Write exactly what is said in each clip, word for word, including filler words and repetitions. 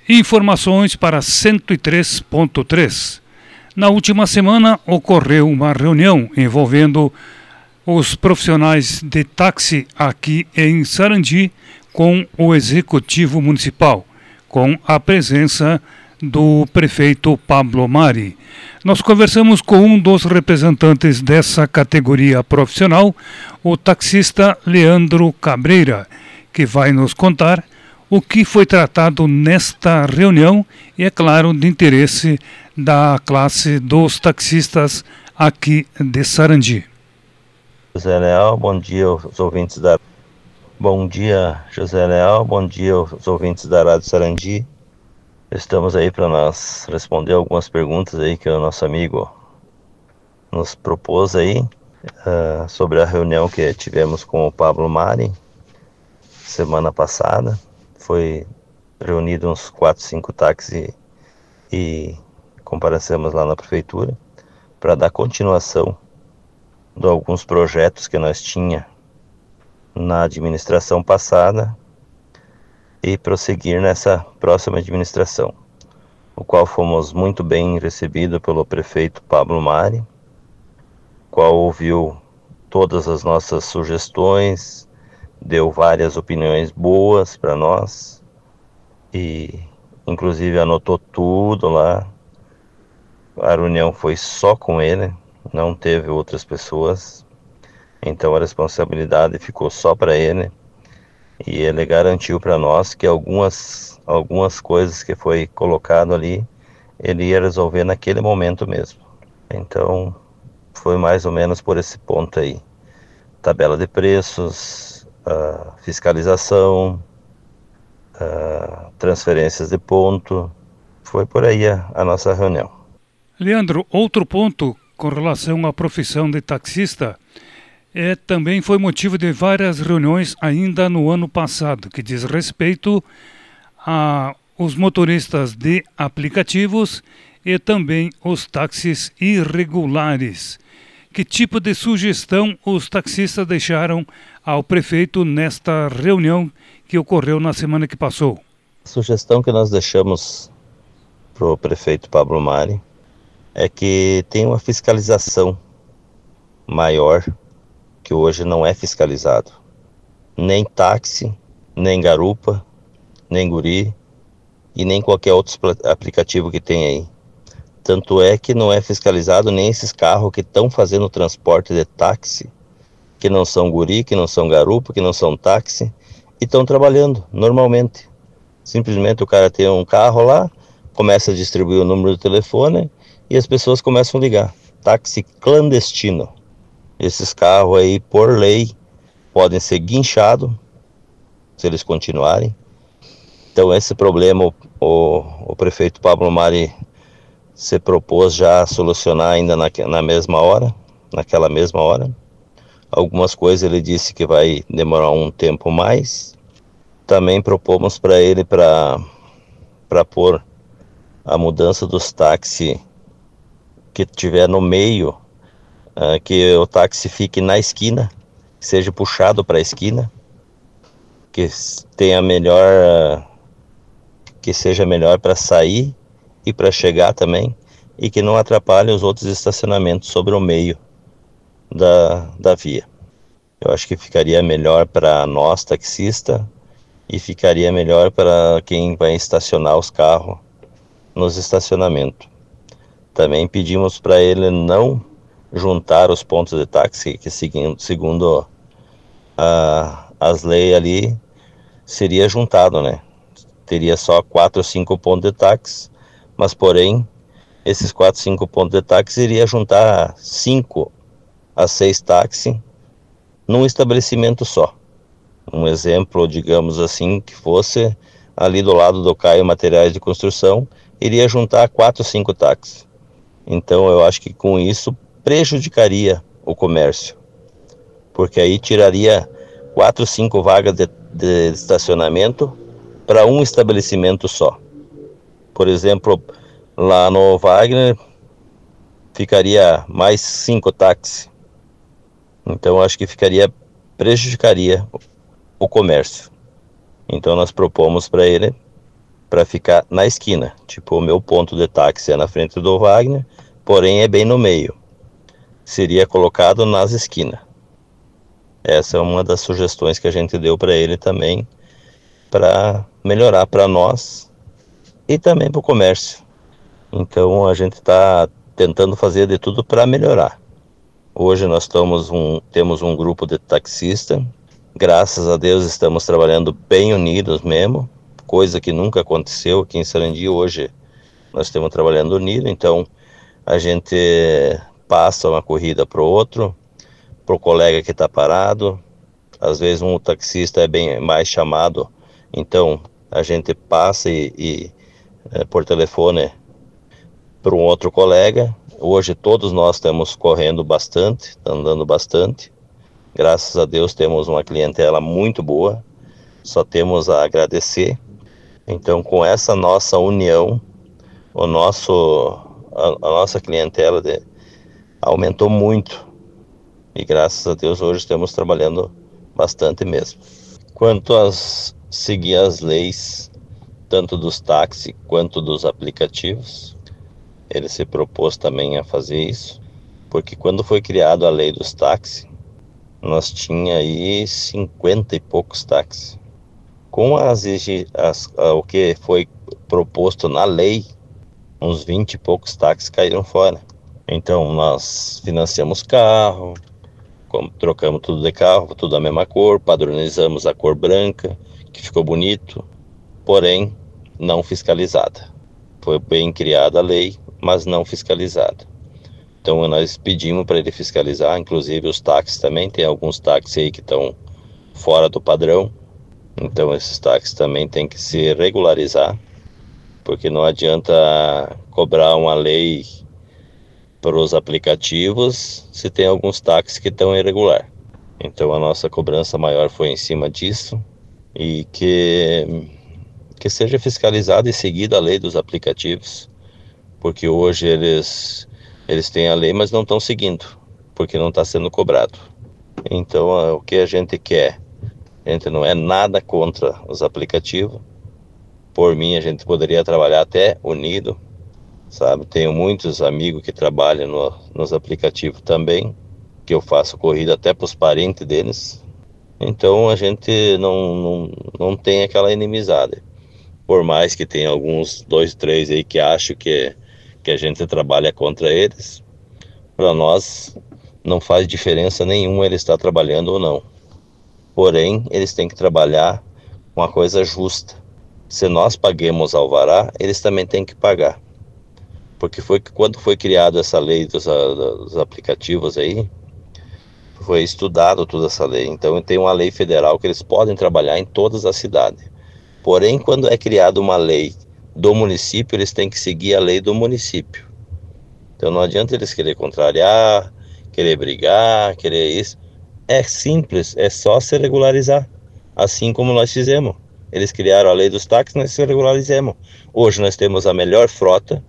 Informações para cento e três ponto três. Na última semana ocorreu uma reunião envolvendo os profissionais de táxi aqui em Sarandi com o Executivo Municipal, com a presença do prefeito Pablo Mari. Nós conversamos com um dos representantes dessa categoria profissional, o taxista Leandro Cabreira, que vai nos contar o que foi tratado nesta reunião e, é claro, de interesse da classe dos taxistas aqui de Sarandi. José Leal, bom dia aos ouvintes da... Bom dia, José Leal, bom dia aos ouvintes da Rádio Sarandi. Estamos aí para nós responder algumas perguntas aí que o nosso amigo nos propôs aí, uh, sobre a reunião que tivemos com o Pablo Mari semana passada. Foi reunido uns quatro, cinco táxis e comparecemos lá na prefeitura para dar continuação de alguns projetos que nós tinha na administração passada e prosseguir nessa próxima administração, o qual fomos muito bem recebidos pelo prefeito Pablo Mari, qual ouviu todas as nossas sugestões, deu várias opiniões boas para nós e inclusive anotou tudo lá. A reunião foi só com ele, não teve outras pessoas, então a responsabilidade ficou só para ele e ele garantiu para nós que algumas, algumas coisas que foi colocado ali ele ia resolver naquele momento mesmo. Então foi mais ou menos por esse ponto aí: tabela de preços, Uh, fiscalização, uh, transferências de ponto. Foi por aí a, a nossa reunião. Leandro, outro ponto com relação à profissão de taxista é, também foi motivo de várias reuniões ainda no ano passado, que diz respeito a os motoristas de aplicativos e também os táxis irregulares. Que tipo de sugestão os taxistas deixaram ao prefeito nesta reunião que ocorreu na semana que passou? A sugestão que nós deixamos para o prefeito Pablo Mari é que tem uma fiscalização maior, que hoje não é fiscalizado. Nem táxi, nem garupa, nem guri e nem qualquer outro aplicativo que tem aí. Tanto é que não é fiscalizado nem esses carros que estão fazendo transporte de táxi, que não são guri, que não são garupa, que não são táxi, e estão trabalhando normalmente. Simplesmente o cara tem um carro lá, começa a distribuir o número do telefone e as pessoas começam a ligar. Táxi clandestino. Esses carros aí, por lei, podem ser guinchados se eles continuarem. Então esse problema o, o prefeito Pablo Mari se propôs já a solucionar ainda na, na mesma hora, naquela mesma hora. Algumas coisas ele disse que vai demorar um tempo mais. Também propomos para ele para para pôr a mudança dos táxis que tiver no meio, uh, que o táxi fique na esquina, seja puxado para a esquina, que tenha melhor, uh, que seja melhor para sair e para chegar também, e que não atrapalhe os outros estacionamentos sobre o meio da, da via. Eu acho que ficaria melhor para nós, taxista, e ficaria melhor para quem vai estacionar os carros nos estacionamentos. Também pedimos para ele não juntar os pontos de táxi, que seguindo, segundo a, as leis ali, seria juntado, né? Teria só quatro ou cinco pontos de táxi, mas porém, esses quatro, cinco pontos de táxi iria juntar cinco a seis táxis num estabelecimento só. Um exemplo, digamos assim, que fosse ali do lado do Caio Materiais de Construção, iria juntar quatro, cinco táxis. Então eu acho que com isso prejudicaria o comércio, porque aí tiraria quatro, cinco vagas de, de estacionamento para um estabelecimento só. Por exemplo, lá no Wagner ficaria mais cinco táxis. Então acho que ficaria, prejudicaria o comércio. Então nós propomos para ele para ficar na esquina. Tipo, o meu ponto de táxi é na frente do Wagner, porém é bem no meio. Seria colocado nas esquinas. Essa é uma das sugestões que a gente deu para ele também, para melhorar para nós e também para o comércio. Então a gente está tentando fazer de tudo para melhorar. Hoje nós estamos um, temos um grupo de taxistas, graças a Deus estamos trabalhando bem unidos mesmo, coisa que nunca aconteceu aqui em Sarandi. Hoje nós estamos trabalhando unidos, então a gente passa uma corrida para o outro, para o colega que está parado. Às vezes um taxista é bem mais chamado, então a gente passa e, e é, por telefone para um outro colega. Hoje todos nós estamos correndo bastante, andando bastante. Graças a Deus temos uma clientela muito boa, só temos a agradecer. Então com essa nossa união, o nosso, a, a nossa clientela de, aumentou muito. E graças a Deus hoje estamos trabalhando bastante mesmo. Quanto a seguir as leis, tanto dos táxis quanto dos aplicativos, ele se propôs também a fazer isso, porque quando foi criada a lei dos táxis, nós tinha aí cinquenta e poucos táxis. Com as, as, o que foi proposto na lei, uns vinte e poucos táxis caíram fora. Então nós financiamos carro, como trocamos tudo de carro, tudo da mesma cor, padronizamos a cor branca, que ficou bonito, porém não fiscalizada. Foi bem criada a lei, mas não fiscalizada. Então nós pedimos para ele fiscalizar, inclusive os táxis também, tem alguns táxis aí que estão fora do padrão, então esses táxis também tem que se regularizar, porque não adianta cobrar uma lei para os aplicativos se tem alguns táxis que estão irregular. Então a nossa cobrança maior foi em cima disso, e que, que seja fiscalizada e seguida a lei dos aplicativos, porque hoje eles, eles têm a lei, mas não estão seguindo, porque não está sendo cobrado. Então o que a gente quer, a gente não é nada contra os aplicativos. Por mim a gente poderia trabalhar até unido, sabe? Tenho muitos amigos que trabalham no, nos aplicativos também, que eu faço corrida até para os parentes deles. Então a gente não, não, não tem aquela inimizade. Por mais que tenha alguns, dois, três aí que acham que, que a gente trabalha contra eles, para nós não faz diferença nenhuma ele estar trabalhando ou não. Porém, eles têm que trabalhar com uma coisa justa. Se nós paguemos alvará, eles também têm que pagar. Porque foi quando foi criada essa lei dos, dos aplicativos aí, foi estudado toda essa lei. Então tem uma lei federal que eles podem trabalhar em todas as cidades. Porém, quando é criada uma lei do município, eles têm que seguir a lei do município. Então não adianta eles querer contrariar, querer brigar, querer isso. É simples, é só se regularizar, assim como nós fizemos. Eles criaram a lei dos táxis, nós se regularizamos. Hoje nós temos a melhor frota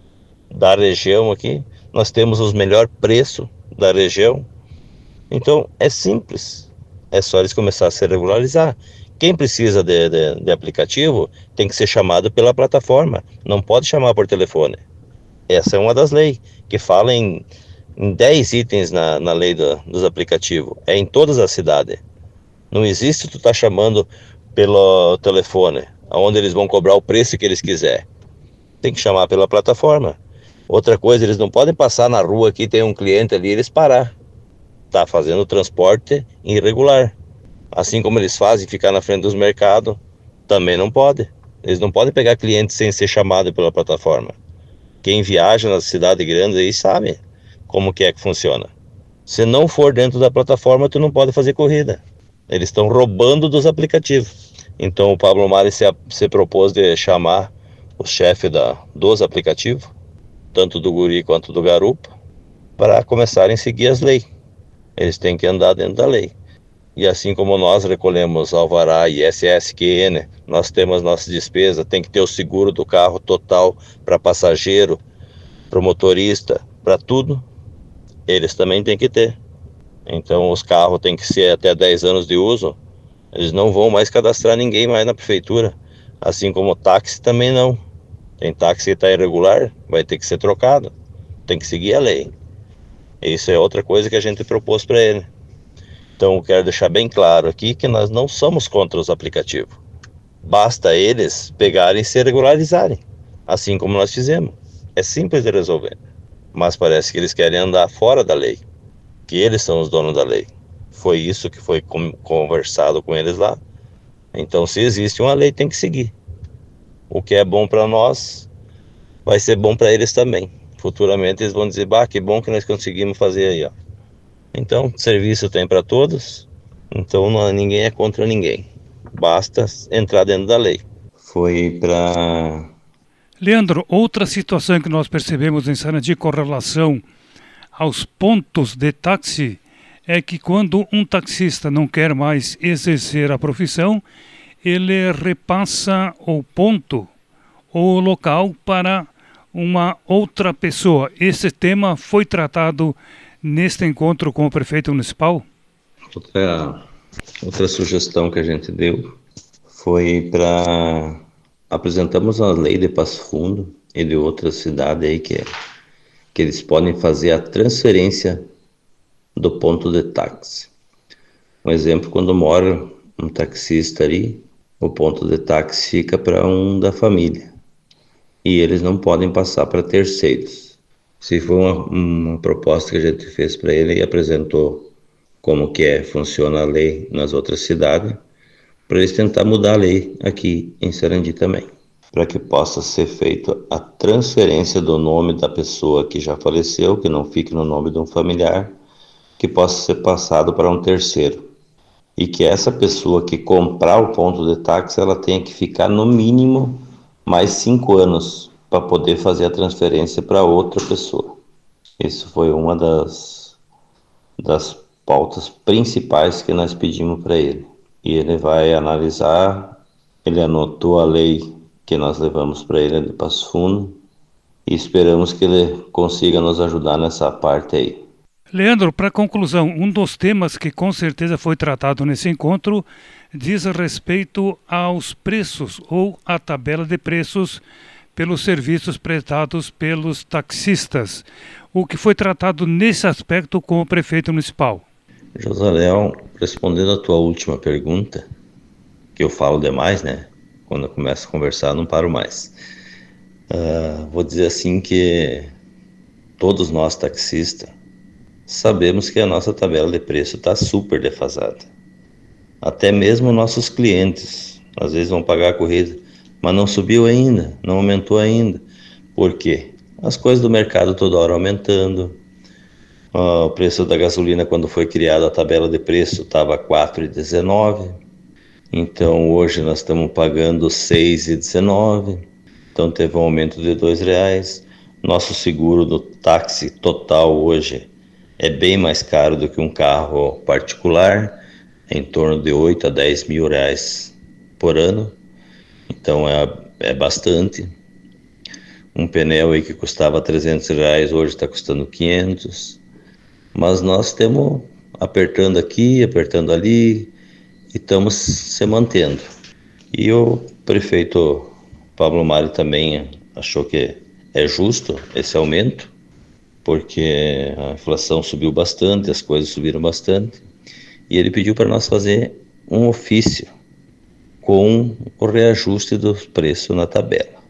da região aqui, nós temos os melhores preços da região. Então é simples, é só eles começarem a se regularizar. Quem precisa de, de, de aplicativo tem que ser chamado pela plataforma, não pode chamar por telefone. Essa é uma das leis, que fala em, em dez itens na, na lei do, dos aplicativos, é em todas as cidades. Não existe tu tá chamando pelo telefone, onde eles vão cobrar o preço que eles quiserem. Tem que chamar pela plataforma. Outra coisa, eles não podem passar na rua aqui, tem um cliente ali, eles parar. Tá fazendo transporte irregular. Assim como eles fazem ficar na frente dos mercados, também não pode. Eles não podem pegar cliente sem ser chamado pela plataforma. Quem viaja nas cidades grandes aí sabe como que é que funciona. Se não for dentro da plataforma, tu não pode fazer corrida. Eles estão roubando dos aplicativos. Então o Pablo Mari se, se propôs de chamar o chefe da, dos aplicativos, tanto do Guri quanto do Garupa, para começarem a seguir as leis. Eles têm que andar dentro da lei. E assim como nós recolhemos alvará e S S Q N, nós temos nossa despesa, tem que ter o seguro do carro total para passageiro, para o motorista, para tudo, eles também têm que ter. Então os carros têm que ser até dez anos de uso, eles não vão mais cadastrar ninguém mais na prefeitura. Assim como o táxi também não. Tem táxi que está irregular, vai ter que ser trocado. Tem que seguir a lei. Isso é outra coisa que a gente propôs para ele. Então eu quero deixar bem claro aqui que nós não somos contra os aplicativos. Basta eles pegarem e se regularizarem, assim como nós fizemos. É simples de resolver. Mas parece que eles querem andar fora da lei, que eles são os donos da lei. Foi isso que foi conversado com eles lá. Então, se existe uma lei, tem que seguir. O que é bom para nós vai ser bom para eles também. Futuramente eles vão dizer, bah, que bom que nós conseguimos fazer aí, ó. Então, serviço tem para todos, então não, ninguém é contra ninguém. Basta entrar dentro da lei. Foi para... Leandro, outra situação que nós percebemos em Sarandi com relação aos pontos de táxi é que quando um taxista não quer mais exercer a profissão, ele repassa o ponto ou o local para uma outra pessoa. Esse tema foi tratado neste encontro com o prefeito municipal? Outra, outra sugestão que a gente deu foi para... Apresentamos a lei de Passo Fundo e de outra cidade aí que, é, que eles podem fazer a transferência do ponto de táxi. Um exemplo, quando mora um taxista ali, o ponto de táxi fica para um da família e eles não podem passar para terceiros. Se foi uma, uma proposta que a gente fez para ele e apresentou como que é, funciona a lei nas outras cidades, para eles tentar mudar a lei aqui em Sarandi também, para que possa ser feita a transferência do nome da pessoa que já faleceu, que não fique no nome de um familiar, que possa ser passado para um terceiro. E que essa pessoa que comprar o ponto de táxi, ela tenha que ficar no mínimo mais cinco anos para poder fazer a transferência para outra pessoa. Isso foi uma das, das pautas principais que nós pedimos para ele. E ele vai analisar, ele anotou a lei que nós levamos para ele de Passo Fundo e esperamos que ele consiga nos ajudar nessa parte aí. Leandro, para conclusão, um dos temas que com certeza foi tratado nesse encontro diz respeito aos preços ou à tabela de preços pelos serviços prestados pelos taxistas. O que foi tratado nesse aspecto com o prefeito municipal? José Léo, respondendo a tua última pergunta, que eu falo demais, né? Quando eu começo a conversar, não paro mais. Uh, vou dizer assim que todos nós taxistas sabemos que a nossa tabela de preço está super defasada. Até mesmo nossos clientes, às vezes vão pagar a corrida, mas não subiu ainda, não aumentou ainda. Por quê? As coisas do mercado toda hora aumentando. Uh, o preço da gasolina, quando foi criada a tabela de preço, estava quatro reais e dezenove centavos. Então hoje nós estamos pagando seis reais e dezenove centavos. Então teve um aumento de dois reais. Nosso seguro do táxi total hoje é bem mais caro do que um carro particular, em torno de oito a dez mil reais por ano. Então é, é bastante. Um pneu aí que custava trezentos reais hoje está custando quinhentos. Mas nós estamos apertando aqui, apertando ali e estamos se mantendo. E o prefeito Pablo Mari também achou que é justo esse aumento, porque a inflação subiu bastante, as coisas subiram bastante, e ele pediu para nós fazer um ofício com o reajuste do preço na tabela.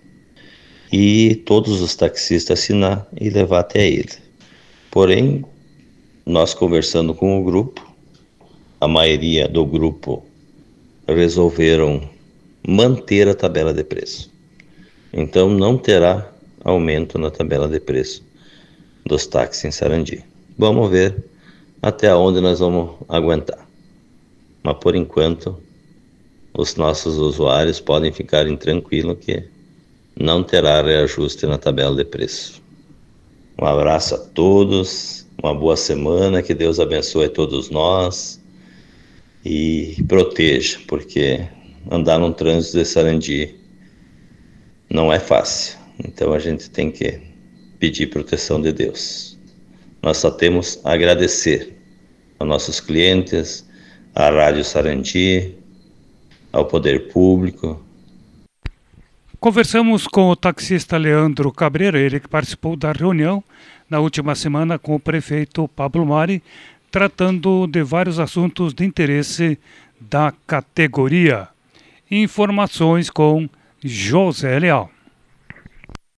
E todos os taxistas assinar e levar até ele. Porém, nós conversando com o grupo, a maioria do grupo resolveram manter a tabela de preço. Então não terá aumento na tabela de preço dos táxis em Sarandi. Vamos ver até onde nós vamos aguentar. Mas por enquanto, os nossos usuários podem ficar tranquilos que não terá reajuste na tabela de preço. Um abraço a todos, uma boa semana, que Deus abençoe a todos nós e proteja, porque andar no trânsito de Sarandi não é fácil. Então a gente tem que pedir proteção de Deus. Nós só temos a agradecer aos nossos clientes, à Rádio Sarandi, ao Poder Público Conversamos com o taxista Leandro Cabreira, ele que participou da reunião na última semana com o prefeito Pablo Mari, tratando de vários assuntos de interesse da categoria. Informações com José Leal.